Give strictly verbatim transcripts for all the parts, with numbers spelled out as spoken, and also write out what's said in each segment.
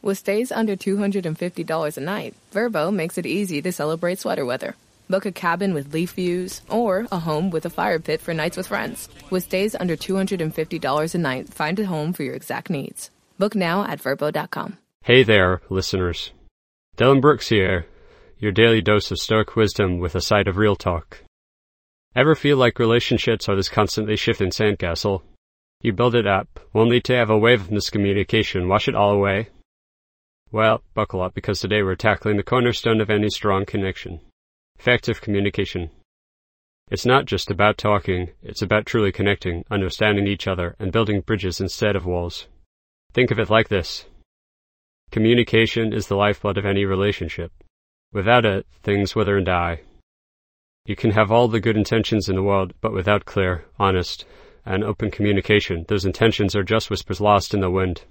With stays under two hundred fifty dollars a night, Vrbo makes it easy to celebrate sweater weather. Book a cabin with leaf views or a home with a fire pit for nights with friends. With stays under two hundred fifty dollars a night, find a home for your exact needs. Book now at Vrbo dot com. Hey there, listeners. Dylan Brooks here, your daily dose of stoic wisdom with a side of real talk. Ever feel like relationships are this constantly shifting sandcastle? You build it up, only to have a wave of miscommunication wash it all away? Well, buckle up, because today we're tackling the cornerstone of any strong connection. Effective communication. It's not just about talking, it's about truly connecting, understanding each other, and building bridges instead of walls. Think of it like this. Communication is the lifeblood of any relationship. Without it, things wither and die. You can have all the good intentions in the world, but without clear, honest, and open communication, those intentions are just whispers lost in the wind.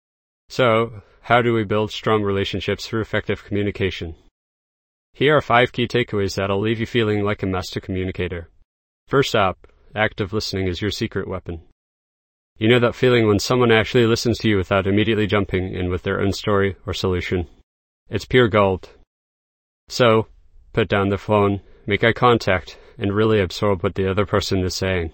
So, how do we build strong relationships through effective communication? Here are five key takeaways that'll leave you feeling like a master communicator. First up, active listening is your secret weapon. You know that feeling when someone actually listens to you without immediately jumping in with their own story or solution? It's pure gold. So, put down the phone, make eye contact, and really absorb what the other person is saying.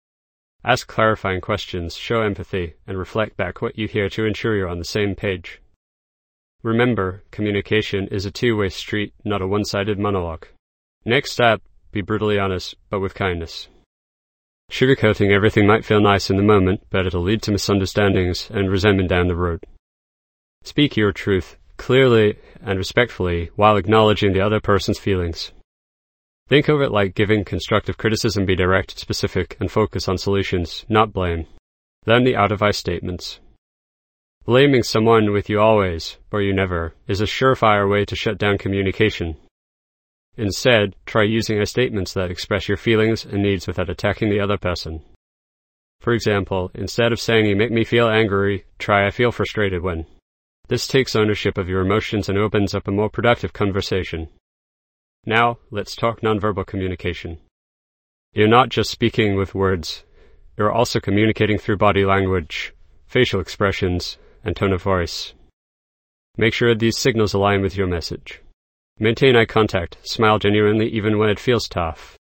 Ask clarifying questions, show empathy, and reflect back what you hear to ensure you're on the same page. Remember, communication is a two-way street, not a one-sided monologue. Next step, be brutally honest, but with kindness. Sugarcoating everything might feel nice in the moment, but it'll lead to misunderstandings and resentment down the road. Speak your truth, clearly and respectfully, while acknowledging the other person's feelings. Think of it like giving constructive criticism. Be direct, specific, and focus on solutions, not blame. Learn the art of I statements. Blaming someone with "you always" or "you never" is a surefire way to shut down communication. Instead, try using I statements that express your feelings and needs without attacking the other person. For example, instead of saying "you make me feel angry," try "I feel frustrated when." This takes ownership of your emotions and opens up a more productive conversation. Now, let's talk nonverbal communication. You're not just speaking with words. You're also communicating through body language, facial expressions, and tone of voice. Make sure these signals align with your message. Maintain eye contact, smile genuinely even when it feels tough,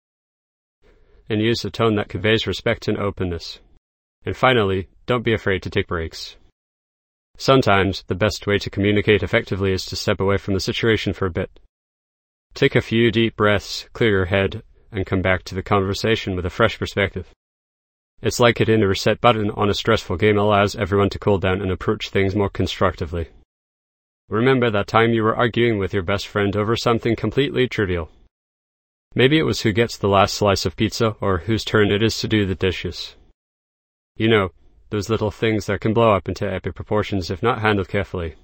and use a tone that conveys respect and openness. And finally, don't be afraid to take breaks. Sometimes, the best way to communicate effectively is to step away from the situation for a bit. Take a few deep breaths, clear your head, and come back to the conversation with a fresh perspective. It's like hitting a reset button on a stressful game allows everyone to cool down and approach things more constructively. Remember that time you were arguing with your best friend over something completely trivial. Maybe it was who gets the last slice of pizza or whose turn it is to do the dishes. You know, those little things that can blow up into epic proportions if not handled carefully.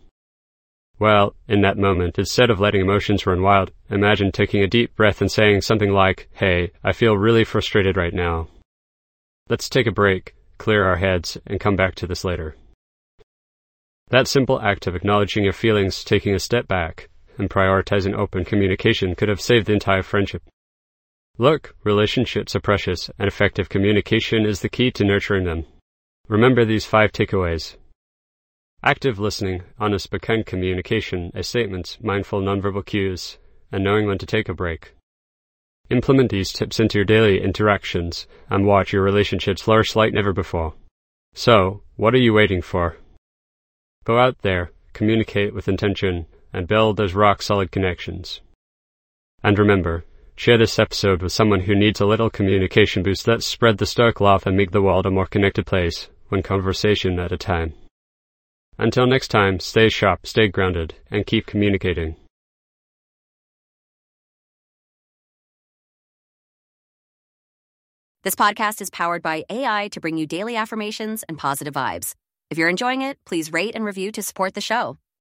Well, in that moment, instead of letting emotions run wild, imagine taking a deep breath and saying something like, "Hey, I feel really frustrated right now. Let's take a break, clear our heads, and come back to this later." That simple act of acknowledging your feelings, taking a step back, and prioritizing open communication could have saved the entire friendship. Look, relationships are precious, and effective communication is the key to nurturing them. Remember these five takeaways. Active listening, honest but kind communication, I statements, mindful nonverbal cues, and knowing when to take a break. Implement these tips into your daily interactions and watch your relationships flourish like never before. So, what are you waiting for? Go out there, communicate with intention, and build those rock-solid connections. And remember, share this episode with someone who needs a little communication boost. Let's spread the stoic love and make the world a more connected place, one conversation at a time. Until next time, stay sharp, stay grounded, and keep communicating. This podcast is powered by A I to bring you daily affirmations and positive vibes. If you're enjoying it, please rate and review to support the show.